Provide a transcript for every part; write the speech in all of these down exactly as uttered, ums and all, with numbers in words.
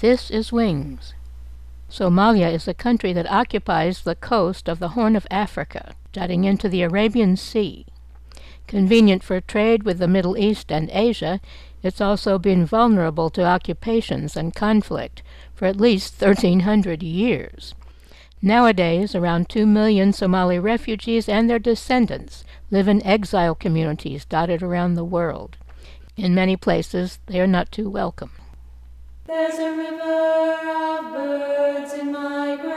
This is Wings. Somalia is a country that occupies the coast of the Horn of Africa, jutting into the Arabian Sea. Convenient for trade with the Middle East and Asia, it's also been vulnerable to occupations and conflict for at least thirteen hundred years. Nowadays, around two million Somali refugees and their descendants live in exile communities dotted around the world. In many places, they are not too welcome. There's a river of birds in migration,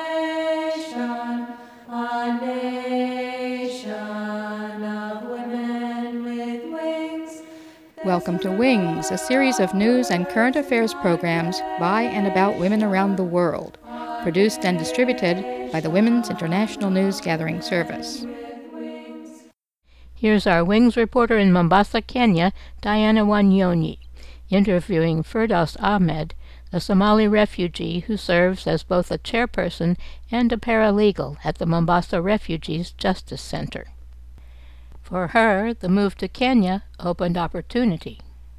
a nation of women with wings. Welcome to Wings, a series of news and current affairs programs by and about women around the world, produced and distributed by the Women's International News Gathering Service. Here's our Wings reporter in Mombasa, Kenya, Diana Wanyonyi, interviewing Firdaus Ahmed, a Somali refugee who serves as both a chairperson and a paralegal at the Mombasa Refugees Justice Center. For her, the move to Kenya opened opportunity.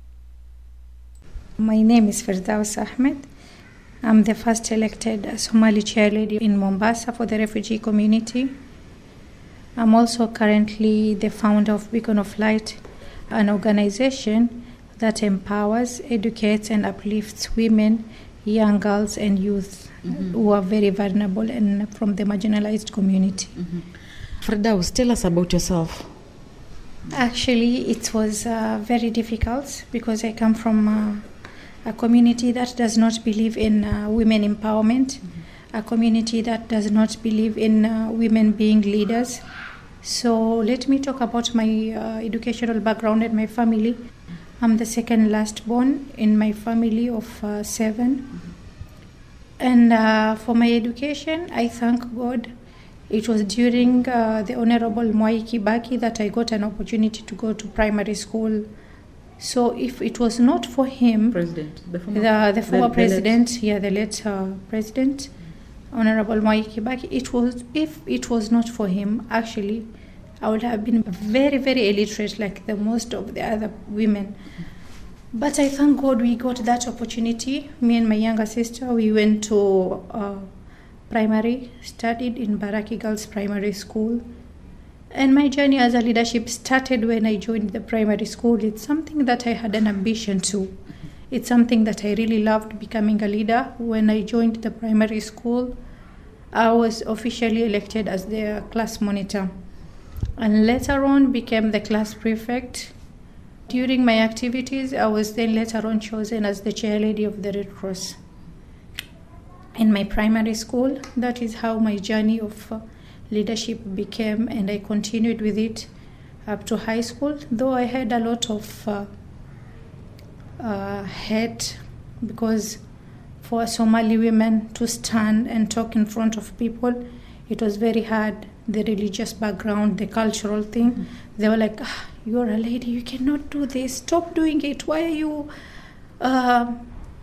My name is Firdaus Ahmed. I'm the first elected Somali chairlady in Mombasa for the refugee community. I'm also currently the founder of Beacon of Light, an organization that empowers, educates, and uplifts women, young girls, and youth mm-hmm. who are very vulnerable and from the marginalized community. Mm-hmm. Firdaus, tell us about yourself. Actually, it was uh, very difficult because I come from uh, a community that does not believe in uh, women empowerment, mm-hmm. a community that does not believe in uh, women being leaders. So let me talk about my uh, educational background and my family. I'm the second last born in my family of uh, seven. Mm-hmm. And uh, for my education, I thank God. It was during uh, the Honorable Mwai Kibaki that I got an opportunity to go to primary school. So if it was not for him, President, the former, the, the former the, president, the yeah, the late uh, president, Honorable Mwai Kibaki, it was, if it was not for him, actually, I would have been very, very illiterate like the most of the other women. But I thank God we got that opportunity. Me and my younger sister, we went to uh, primary, studied in Baraki Girls Primary School. And my journey as a leadership started when I joined the primary school. It's something that I had an ambition to. It's something that I really loved, becoming a leader. When I joined the primary school, I was officially elected as the class monitor. And later on became the class prefect. During my activities, I was then later on chosen as the chairlady of the Red Cross. In my primary school, that is how my journey of uh, leadership became, and I continued with it up to high school, though I had a lot of uh, uh, hate, because for Somali women to stand and talk in front of people, it was very hard. The religious background, the cultural thing, mm-hmm. they were like, ah, you're a lady, you cannot do this, stop doing it, why are you uh,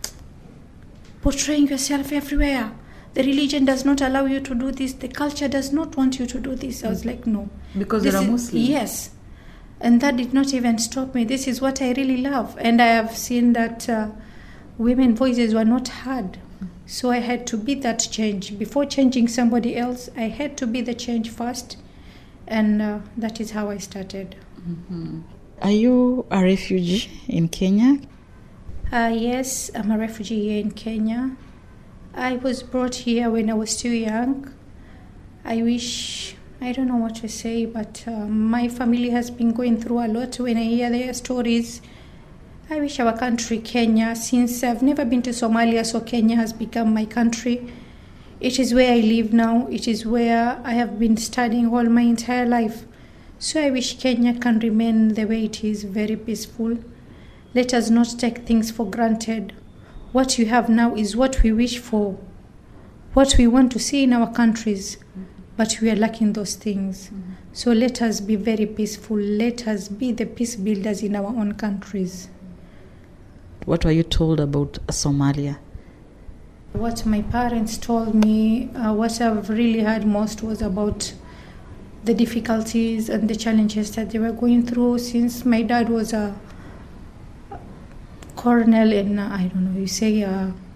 portraying yourself everywhere? The religion does not allow you to do this, the culture does not want you to do this. Mm-hmm. I was like, no. Because this you're a is, Muslim? Yes. And that did not even stop me. This is what I really love. And I have seen that uh, women's voices were not heard. So I had to be that change. Before changing somebody else, I had to be the change first. And uh, that is how I started. Mm-hmm. Are you a refugee in Kenya? Uh, yes, I'm a refugee here in Kenya. I was brought here when I was too young. I wish, I don't know what to say, but uh, my family has been going through a lot. When I hear their stories, I wish our country, Kenya, since I've never been to Somalia, so Kenya has become my country. It is where I live now. It is where I have been studying all my entire life. So I wish Kenya can remain the way it is, very peaceful. Let us not take things for granted. What you have now is what we wish for, what we want to see in our countries, mm-hmm. but we are lacking those things. Mm-hmm. So let us be very peaceful. Let us be the peace builders in our own countries. What were you told about Somalia? What my parents told me, uh, what I've really heard most was about the difficulties and the challenges that they were going through, since my dad was a colonel in, uh, I don't know, you say, uh,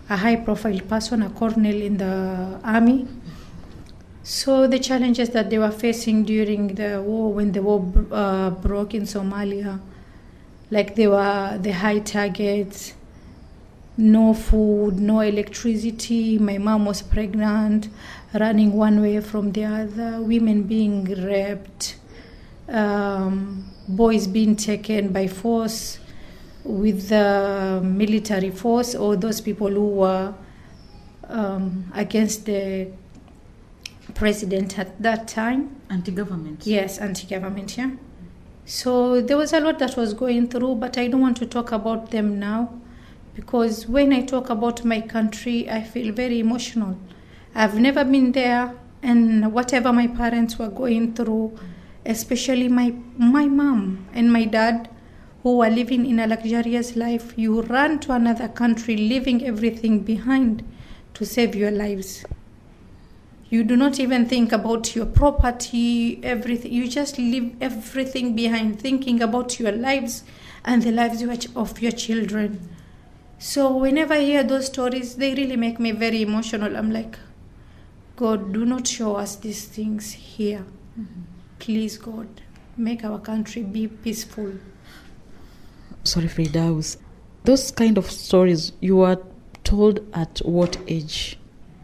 a high-profile person, a colonel in the army. So the challenges that they were facing during the war, when the war uh, broke in Somalia, like they were the high targets, no food, no electricity. My mom was pregnant, running one way from the other, women being raped, um, boys being taken by force with the military force, or those people who were um, against the president at that time. Anti-government. Yes, anti-government, yeah. So there was a lot that was going through, but I don't want to talk about them now, because when I talk about my country, I feel very emotional. I've never been there, and whatever my parents were going through, especially my my mom and my dad, who were living in a luxurious life, you run to another country, leaving everything behind to save your lives. You do not even think about your property, everything. You just leave everything behind, thinking about your lives and the lives of your children. So whenever I hear those stories, they really make me very emotional. I'm like, God, do not show us these things here. Mm-hmm. Please, God, make our country be peaceful. Sorry, Firdaus. Those kind of stories, you were told at what age?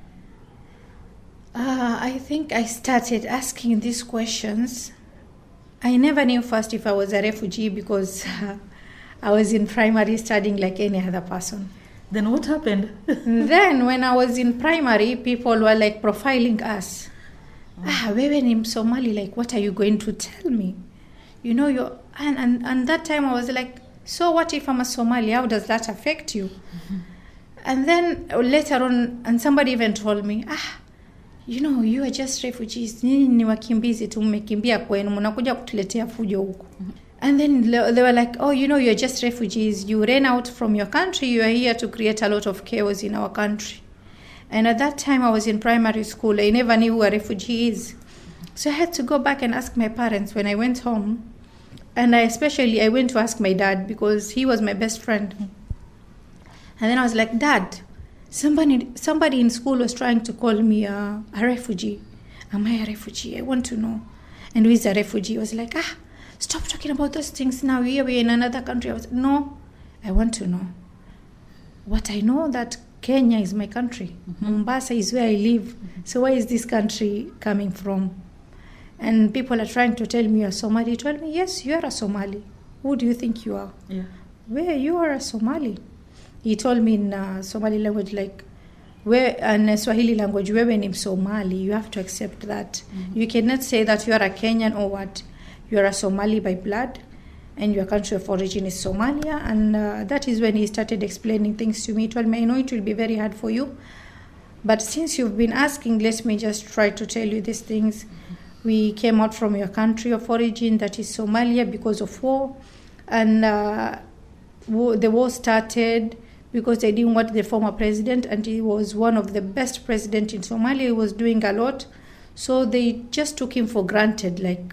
Uh, I think I started asking these questions. I never knew first if I was a refugee, because uh, I was in primary studying like any other person. Then what happened? Then when I was in primary, people were like profiling us. Oh. Ah, wewe ni Somali, like what are you going to tell me? You know, you're, and, and, and that time I was like, so what if I'm a Somali? How does that affect you? Mm-hmm. And then later on, and somebody even told me, ah, you know, you are just refugees. Nini ni wakimbizi tu, mmekimbia kwenu, mnakuja kutuletea fujo huku. And then they were like, oh, you know, you're just refugees. You ran out from your country. You are here to create a lot of chaos in our country. And at that time, I was in primary school. I never knew who a refugee is. So I had to go back and ask my parents when I went home. And I especially, I went to ask my dad, because he was my best friend. And then I was like, Dad, somebody somebody in school was trying to call me a, a refugee. Am I a refugee? I want to know. And who is a refugee? I was like, ah, stop talking about those things now. Here we are in another country. I was no, I want to know. What I know that Kenya is my country. Mm-hmm. Mombasa is where I live. Mm-hmm. So where is this country coming from? And people are trying to tell me you're Somali. He told me, yes, you are a Somali. Who do you think you are? Yeah. Where you are a Somali. He told me in uh, Somali language, like, where in Swahili language, wewe ni Somali. You have to accept that. Mm-hmm. You cannot say that you are a Kenyan or what. You are a Somali by blood, and your country of origin is Somalia. And uh, that is when he started explaining things to me. He told me, I know it will be very hard for you, but since you've been asking, let me just try to tell you these things. We came out from your country of origin, that is Somalia, because of war. And uh, war, the war started because they didn't want the former president, and he was one of the best presidents in Somalia. He was doing a lot. So they just took him for granted, like.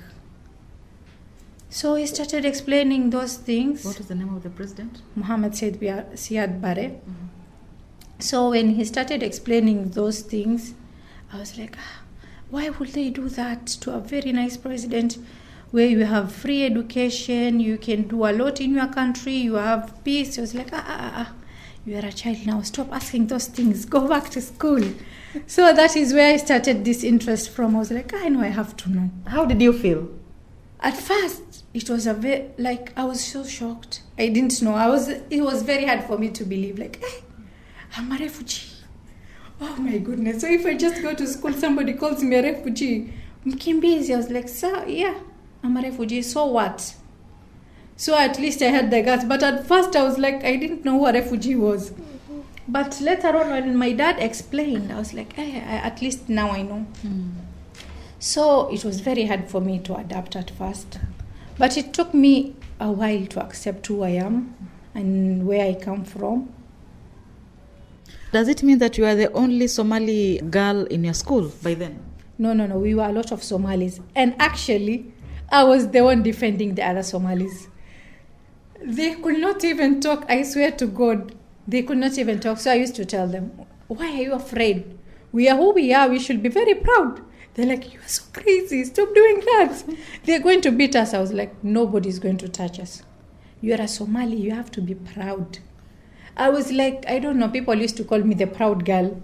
So he started explaining those things. What is the name of the president? Mohammed Siad Barre. Mm-hmm. So when he started explaining those things, I was like, ah, why would they do that to a very nice president where you have free education, you can do a lot in your country, you have peace? I was like, ah, ah, ah, you are a child now, stop asking those things, go back to school. So that is where I started this interest from. I was like, I know I have to know. How did you feel? At first, it was a very, like, I was so shocked. I didn't know. I was. It was very hard for me to believe, like, hey, I'm a refugee. Oh my goodness. So if I just go to school, somebody calls me a refugee. Mkimbizi. I was like, so, yeah, I'm a refugee. So what? So at least I had the guts. But at first I was like, I didn't know who a refugee was. Mm-hmm. But later on, when my dad explained, I was like, hey, I, at least now I know. Mm. So it was very hard for me to adapt at first. But it took me a while to accept who I am and where I come from. Does it mean that you are the only Somali girl in your school by then? No, no, no. We were a lot of Somalis. And actually, I was the one defending the other Somalis. They could not even talk, I swear to God. They could not even talk. So I used to tell them, why are you afraid? We are who we are. We should be very proud. They're like, you are so crazy. Stop doing that. They're going to beat us. I was like, nobody's going to touch us. You're a Somali. You have to be proud. I was like, I don't know. People used to call me the proud girl.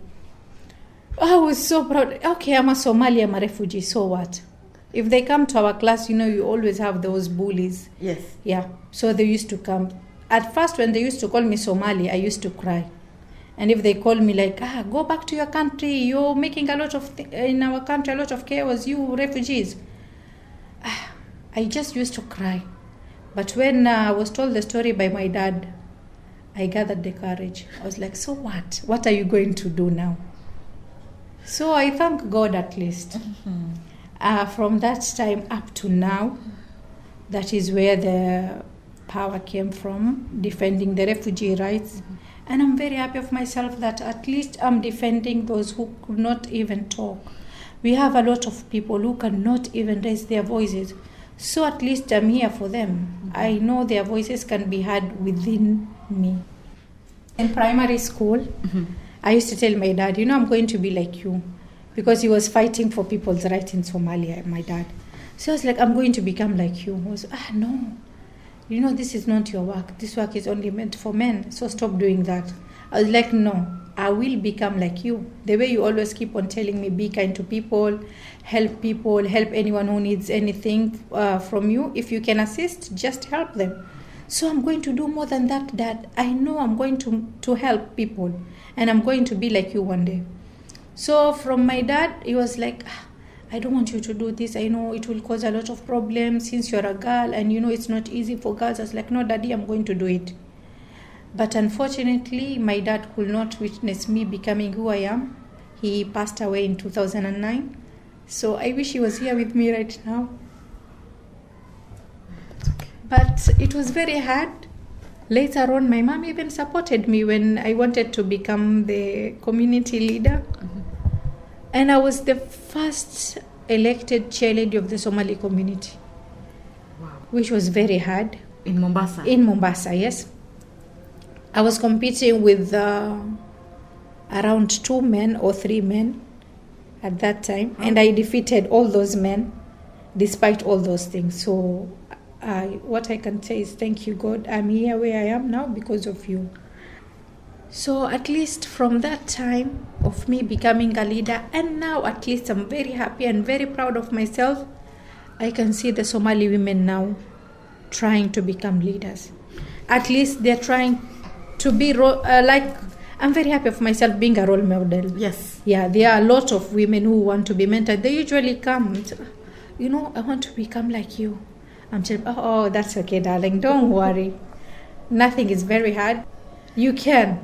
I was so proud. Okay, I'm a Somali. I'm a refugee. So what? If they come to our class, you know, you always have those bullies. Yes. Yeah. So they used to come. At first, when they used to call me Somali, I used to cry. And if they call me like, ah, go back to your country, you're making a lot of, th- in our country, a lot of chaos, you refugees. Ah, I just used to cry. But when uh, I was told the story by my dad, I gathered the courage. I was like, so what? What are you going to do now? So I thank God at least. Mm-hmm. Uh, from that time up to now, that is where the power came from, defending the refugee rights. Mm-hmm. And I'm very happy of myself that at least I'm defending those who could not even talk. We have a lot of people who cannot even raise their voices. So at least I'm here for them. Mm-hmm. I know their voices can be heard within me. In primary school, mm-hmm. I used to tell my dad, you know, I'm going to be like you. Because he was fighting for people's rights in Somalia, my dad. So I was like, I'm going to become like you. I was, ah, no. You know, this is not your work. This work is only meant for men. So stop doing that. I was like, no, I will become like you. The way you always keep on telling me, be kind to people, help people, help anyone who needs anything uh, from you. If you can assist, just help them. So I'm going to do more than that, Dad. I know I'm going to, to help people. And I'm going to be like you one day. So from my dad, he was like, ah, I don't want you to do this. I know it will cause a lot of problems since you're a girl and you know it's not easy for girls. I was like, no, Daddy, I'm going to do it. But unfortunately, my dad could not witness me becoming who I am. He passed away in two thousand nine. So I wish he was here with me right now. Okay. But it was very hard. Later on, my mom even supported me when I wanted to become the community leader. Mm-hmm. And I was the first elected chairlady of the Somali community. Wow. Which was very hard. In Mombasa? In Mombasa, yes. I was competing with uh, around two men or three men at that time. Oh. And I defeated all those men despite all those things. So I, what I can say is thank you, God. I'm here where I am now because of you. So at least from that time of me becoming a leader, and now at least I'm very happy and very proud of myself, I can see the Somali women now trying to become leaders. At least they're trying to be, ro- uh, like, I'm very happy of myself being a role model. Yes. Yeah, there are a lot of women who want to be mentored. They usually come, and say, you know, I want to become like you. I'm saying, oh, oh, that's okay, darling, don't worry. Nothing is very hard. You can.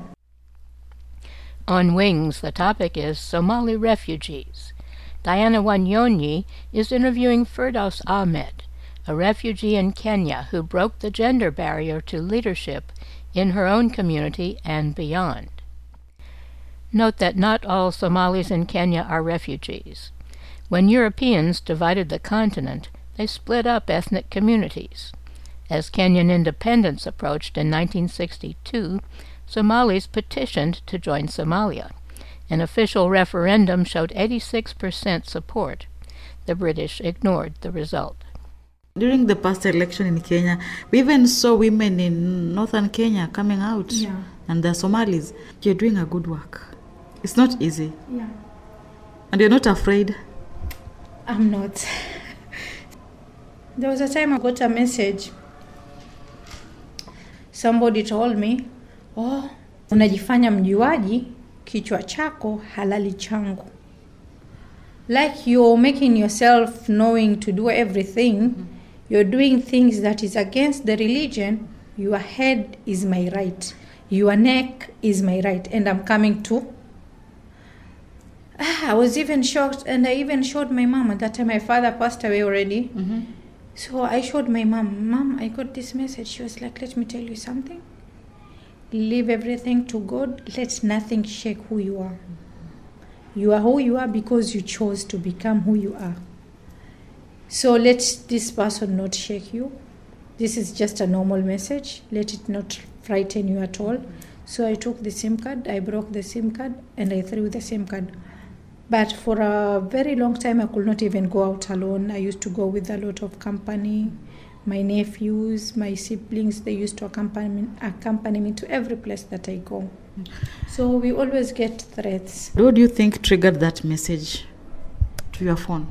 On Wings, the topic is Somali refugees. Diana Wanyonyi is interviewing Firdaus Ahmed, a refugee in Kenya who broke the gender barrier to leadership in her own community and beyond. Note that not all Somalis in Kenya are refugees. When Europeans divided the continent, they split up ethnic communities. As Kenyan independence approached in nineteen sixty-two, Somalis petitioned to join Somalia. An official referendum showed eighty-six percent support. The British ignored the result. During the past election in Kenya, we even saw women in northern Kenya coming out. Yeah. And they're Somalis. You're doing a good work. It's not easy. Yeah. And you're not afraid? I'm not. There was a time I got a message. Somebody told me, oh, unajifanya mjuaji, kichwa chako halali changu. Like you're making yourself knowing to do everything, mm-hmm. You're doing things that is against the religion, your head is my right, your neck is my right, and I'm coming to. Ah, I was even shocked, and I even showed my mom. At that time, my father passed away already. Mm-hmm. So I showed my mom, Mom, I got this message. She was like, let me tell you something. Leave everything to God. Let nothing shake who you are. You are who you are because you chose to become who you are. So let this person not shake you. This is just a normal message. Let it not frighten you at all. So I took the SIM card, I broke the SIM card, and I threw the SIM card. But for a very long time, I could not even go out alone. I used to go with a lot of company. My nephews, my siblings, they used to accompany me, accompany me to every place that I go. So we always get threats. What do you think triggered that message to your phone?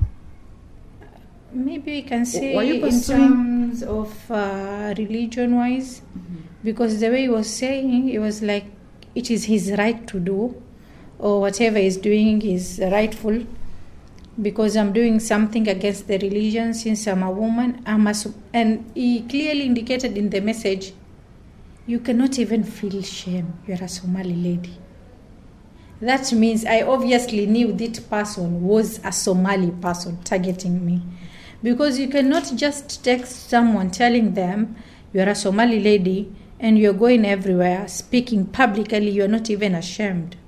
Maybe we can say Were you in pursuing- terms of uh, religion-wise, Mm-hmm. because the way he was saying, it was like it is his right to do, or whatever he's doing is rightful, because I'm doing something against the religion since I'm a woman. I'm a, and he clearly indicated in the message, you cannot even feel shame. You're a Somali lady. That means I obviously knew that person was a Somali person targeting me. Because you cannot just text someone telling them you're a Somali lady and you're going everywhere, speaking publicly, you're not even ashamed.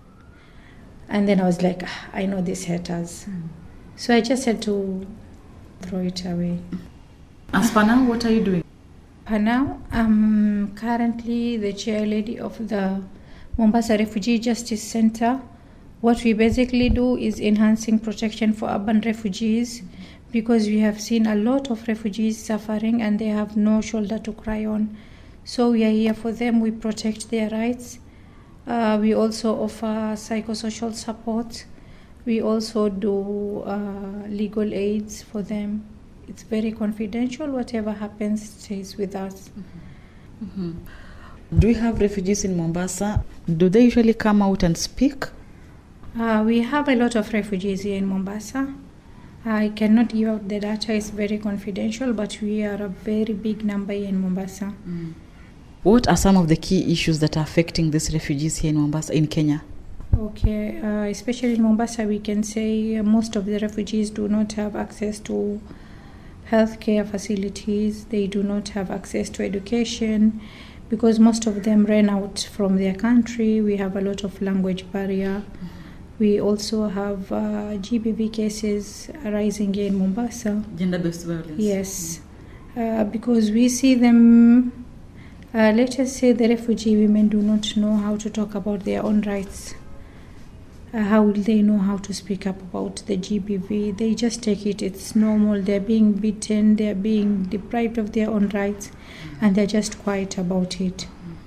And then I was like, ah, I know these haters. Mm. So I just had to throw it away. As for now, what are you doing? For now, I'm currently the chair lady of the Mombasa Refugee Justice Center. What we basically do is enhancing protection for urban refugees, because we have seen a lot of refugees suffering and they have no shoulder to cry on. So we are here for them. We protect their rights. Uh, we also offer psychosocial support. We also do uh, legal aids for them. It's very confidential. Whatever happens stays with us. Mm-hmm. Mm-hmm. Do you have refugees in Mombasa? Do they usually come out and speak? Uh, we have a lot of refugees here in Mombasa. I cannot give out the data. It's very confidential, but we are a very big number here in Mombasa. Mm. What are some of the key issues that are affecting these refugees here in Mombasa, in Kenya? Okay, uh, especially in Mombasa, we can say most of the refugees do not have access to healthcare facilities. They do not have access to education because most of them ran out from their country. We have a lot of language barrier. Mm-hmm. We also have uh, G B V cases arising here in Mombasa. Gender-based violence. Yes, mm-hmm. uh, because we see them. Uh, let us say the refugee women do not know how to talk about their own rights. Uh, how will they know how to speak up about the G B V? They just take it, it's normal. They're being beaten, they're being deprived of their own rights, and they're just quiet about it.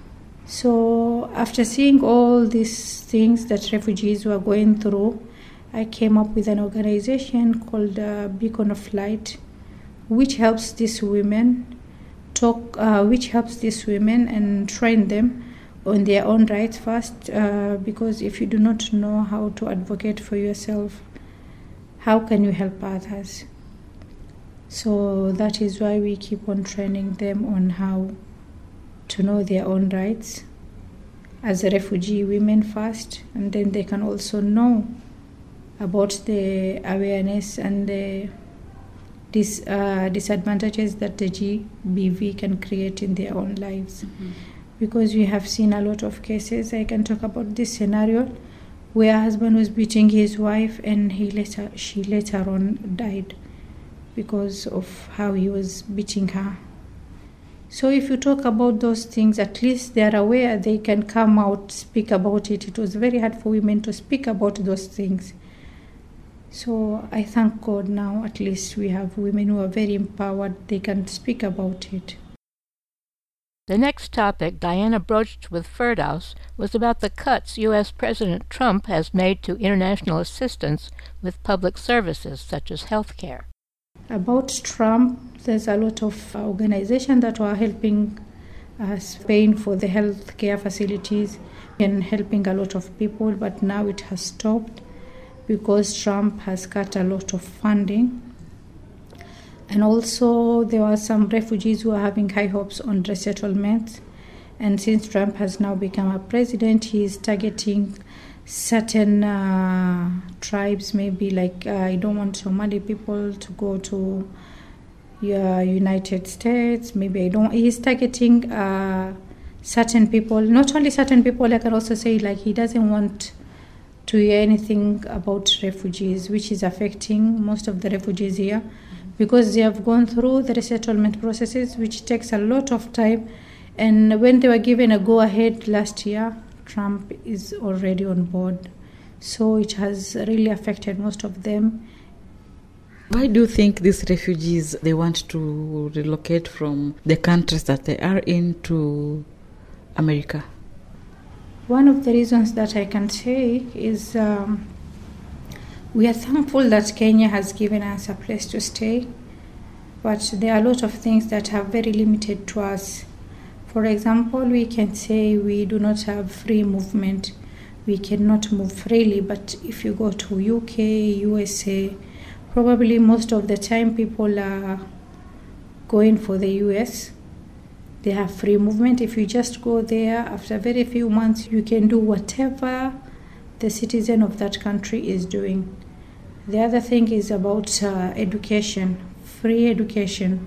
So after seeing all these things that refugees were going through, I came up with an organization called uh, Beacon of Light, which helps these women talk, uh, which helps these women and train them on their own rights first, uh, because if you do not know how to advocate for yourself, how can you help others? So that is why we keep on training them on how to know their own rights as a refugee women first, and then they can also know about the awareness and the dis, uh, disadvantages that the G B V can create in their own lives. Mm-hmm. Because we have seen a lot of cases. I can talk about this scenario where a husband was beating his wife and he later she later on died because of how he was beating her. So if you talk about those things, at least they are aware, they can come out, speak about it. It was very hard for women to speak about those things. So I thank God now, at least we have women who are very empowered, they can speak about it. The next topic Diana broached with Firdaus was about the cuts U S President Trump has made to international assistance with public services such as health care. About Trump, there's a lot of organizations that were helping us, paying for the health care facilities and helping a lot of people, but now it has stopped because Trump has cut a lot of funding. And also there were some refugees who are having high hopes on resettlement. And since Trump has now become a president, he is targeting certain uh, tribes, maybe like uh, I don't want Somali people to go to uh, United States. Maybe I don't. He's targeting uh, certain people, not only certain people. I can also say like he doesn't want to hear anything about refugees, which is affecting most of the refugees here, because they have gone through the resettlement processes, which takes a lot of time, And when they were given a go-ahead last year, Trump is already on board. So it has really affected most of them. Why do you think these refugees, they want to relocate from the countries that they are in to America? One of the reasons that I can say is um, we are thankful that Kenya has given us a place to stay, but there are a lot of things that are very limited to us. For example, we can say we do not have free movement. We cannot move freely, but if you go to U K, U S A, probably most of the time people are going for the U S. They have free movement. If you just go there, after very few months, you can do whatever the citizen of that country is doing. The other thing is about uh, education, free education,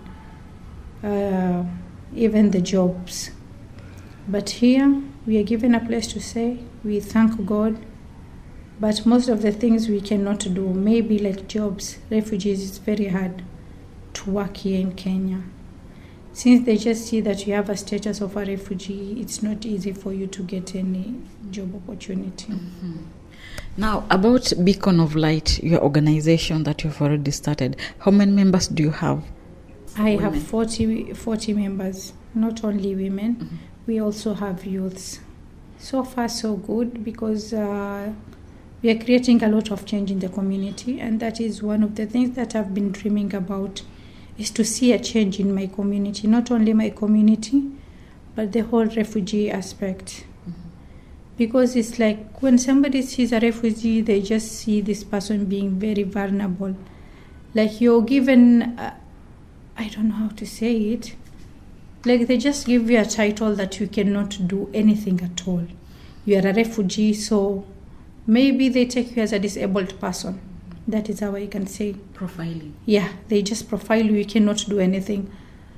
uh, even the jobs. But here, we are given a place to stay. We thank God. But most of the things we cannot do, maybe like jobs, refugees, it's very hard to work here in Kenya. Since they just see that you have a status of a refugee, it's not easy for you to get any job opportunity. Mm-hmm. Now, about Beacon of Light, your organization that you've already started, how many members do you have? I Women? have forty, forty members, not only women. Mm-hmm. We also have youths. So far, so good, because uh, we are creating a lot of change in the community, and that is one of the things that I've been dreaming about, is to see a change in my community, not only my community, but the whole refugee aspect. Mm-hmm. Because it's like when somebody sees a refugee, they just see this person being very vulnerable. Like you're given, uh, I don't know how to say it, like they just give you a title that you cannot do anything at all. You are a refugee, so maybe they take you as a disabled person. That is how I can say. Profiling. Yeah, they just profile you, you cannot do anything.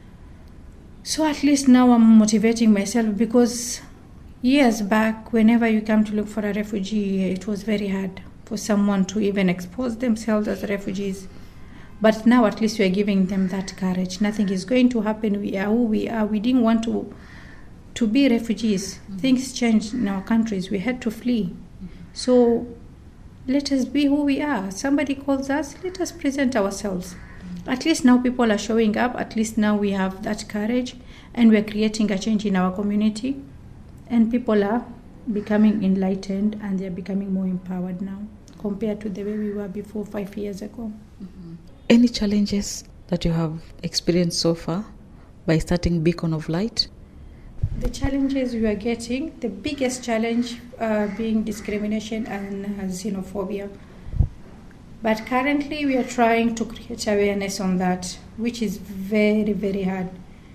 So at least now I'm motivating myself, because years back, whenever you come to look for a refugee, it was very hard for someone to even expose themselves as refugees. But now at least we are giving them that courage. Nothing is going to happen. We are who we are. We didn't want to to be refugees. Mm-hmm. Things changed in our countries. We had to flee. Mm-hmm. So let us be who we are. Somebody calls us, let us present ourselves. Mm-hmm. At least now people are showing up. At least now we have that courage, and we are creating a change in our community. And people are becoming enlightened, and they are becoming more empowered now compared to the way we were before five years ago. Mm-hmm. Any challenges that you have experienced so far by starting Beacon of Light? The challenges we are getting, the biggest challenge uh, being discrimination and uh, xenophobia. But currently we are trying to create awareness on that, which is very, very hard.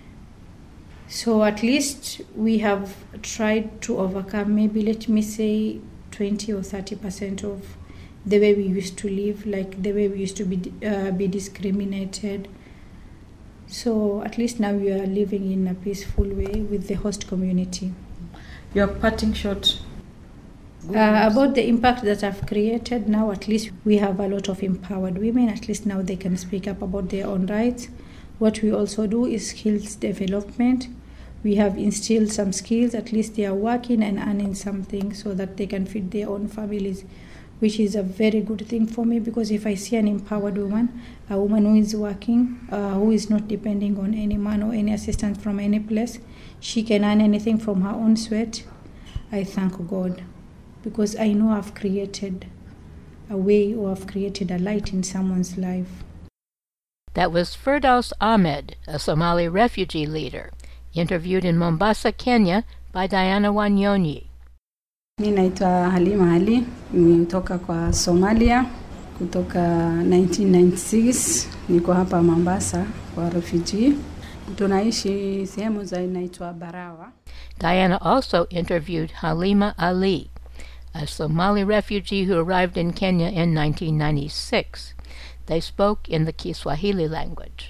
So at least we have tried to overcome, maybe let me say twenty or thirty percent of the way we used to live, like the way we used to be uh, be discriminated. So at least now we are living in a peaceful way with the host community. You are parting short. Uh, about the impact that I've created, now at least we have a lot of empowered women. At least now they can speak up about their own rights. What we also do is skills development. We have instilled some skills. At least they are working and earning something so that they can feed their own families, which is a very good thing for me, because if I see an empowered woman, a woman who is working, uh, who is not depending on any man or any assistance from any place, she can earn anything from her own sweat, I thank God, because I know I've created a way, or I've created a light in someone's life. That was Firdaus Ahmed, a Somali refugee leader, interviewed in Mombasa, Kenya by Diana Wanyonyi. Mi naitwa Halima Ali, nimetoka kwa Somalia kutoka nineteen ninety-six, niko hapa Mombasa kwa refugee. Tunaishi sehemu za inaitwa Barawa. Diana also interviewed Halima Ali, a Somali refugee who arrived in Kenya in nineteen ninety-six. They spoke in the Kiswahili language.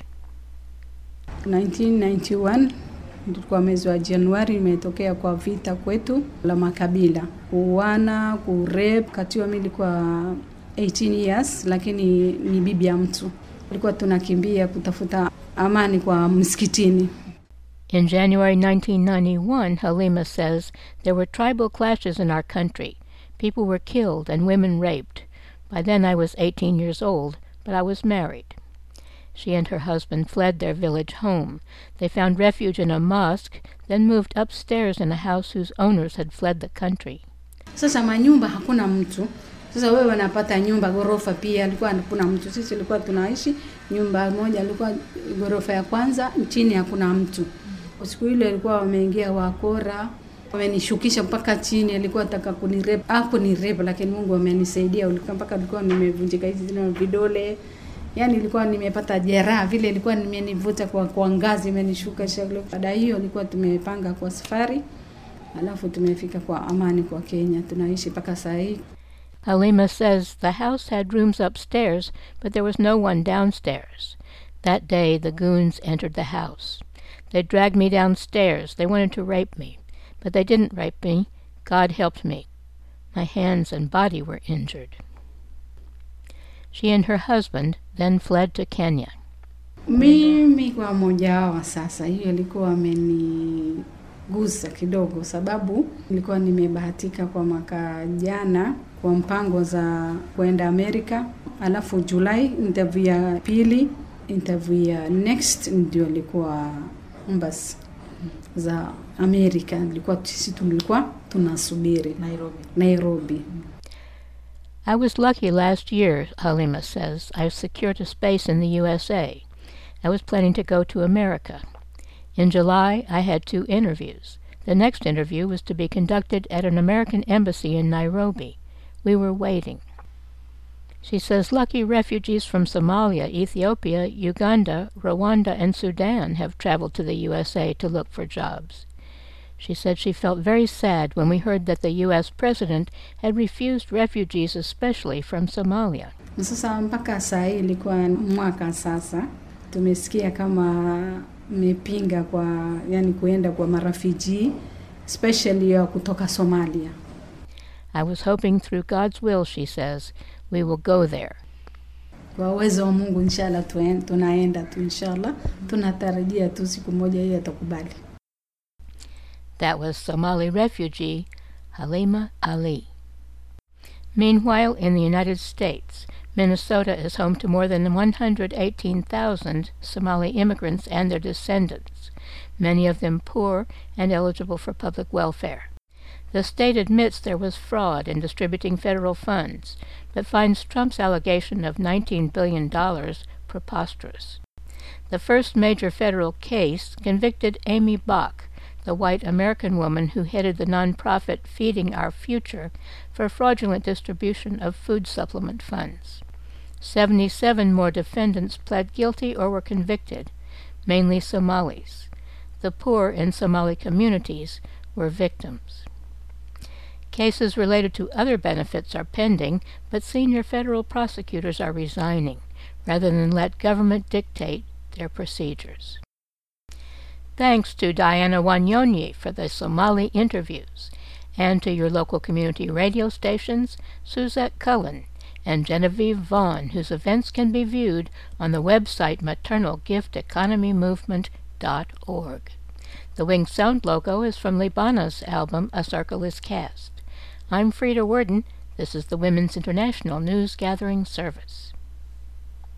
nineteen ninety-one, kwa mwezi wa Januari, imetokea kwa vita kwetu la makabila, kuuana, kurep. Katiwa mimi nilikuwa eighteen years, lakini ni bibi ya mtu. Tulikuwa tunakimbia kutafuta amani kwa msikitini. In January nineteen ninety-one, Halima says, there were tribal clashes in our country. People were killed and women raped. By then I was eighteen years old, but I was married. She and her husband fled their village home. They found refuge in a mosque, then moved upstairs in a house whose owners had fled the country. Sasa manyumba hakuna mtu. Sasa wewe unapata nyumba gorofa pia alikuwa hakuna mtu. Sisi tulikuwa tunaishi nyumba moja alikuwa gorofa ya kwanza, chini hakuna mtu. Siku ile alikuwa wameingia wakora, wamenishukisha mpaka chini, alikuwa ataka kunirep. Hapo ni rep lakini Mungu amenisaidia ulikuwa mpaka alikuwa nimevunjika hizi zina vidole. Yaani ilikuwa nimepata jeraha vile ilikuwa nimenivuta kwa kwa ngazi imenishuka shaglo. Baada hiyo ilikuwa tumepanga kwa safari. Alafu tumefika kwa amani kwa Kenya. Tunaishi mpaka saa hii. Halima says the house had rooms upstairs, but there was no one downstairs. That day the goons entered the house. They dragged me downstairs. They wanted to rape me, but they didn't rape me. God helped me. My hands and body were injured. She and her husband then fled to Kenya. Mimi kwa moja wao sasa hiyo ilikuwa amenigusa kidogo sababu nilikuwa nimebahatika kwa mwaka jana kwa mpango za kwenda Amerika. Alafu Julai interview ya pili, interview ya next ndio ilikuwa mbasi za Amerika. Ilikuwa sisi tulikuwa tunasubiri Nairobi. Nairobi. I was lucky last year, Halima says. I secured a space in the U S A. I was planning to go to America. In July, I had two interviews. The next interview was to be conducted at an American embassy in Nairobi. We were waiting. She says lucky refugees from Somalia, Ethiopia, Uganda, Rwanda, and Sudan have traveled to the U S A to look for jobs. She said she felt very sad when we heard that the U S president had refused refugees, especially from Somalia. Sasa mpaka saa hii ilikuwa mwaka sasa tumesikia kama mepinga kwa yani kuenda kwa marafiji especially ya kutoka Somalia. I was hoping through God's will, she says, we will go there. Kwa uwezo wa Mungu inshallah tunaenda tu inshallah tunatarajia tu siku moja yeye atakubali. That was Somali refugee Halima Ali. Meanwhile, in the United States, Minnesota is home to more than one hundred eighteen thousand Somali immigrants and their descendants, many of them poor and eligible for public welfare. The state admits there was fraud in distributing federal funds, but finds Trump's allegation of nineteen billion dollars preposterous. The first major federal case convicted Amy Bach, the white American woman who headed the nonprofit Feeding Our Future, for fraudulent distribution of food supplement funds. Seventy-seven more defendants pled guilty or were convicted, mainly Somalis. The poor in Somali communities were victims. Cases related to other benefits are pending, but senior federal prosecutors are resigning, rather than let government dictate their procedures. Thanks to Diana Wanyonyi for the Somali interviews, and to your local community radio stations, Suzette Cullen and Genevieve Vaughn, whose events can be viewed on the website maternal gift economy movement dot org. The Wing Sound logo is from Libana's album A Circle is Cast. I'm Frida Worden. This is the Women's International News Gathering Service.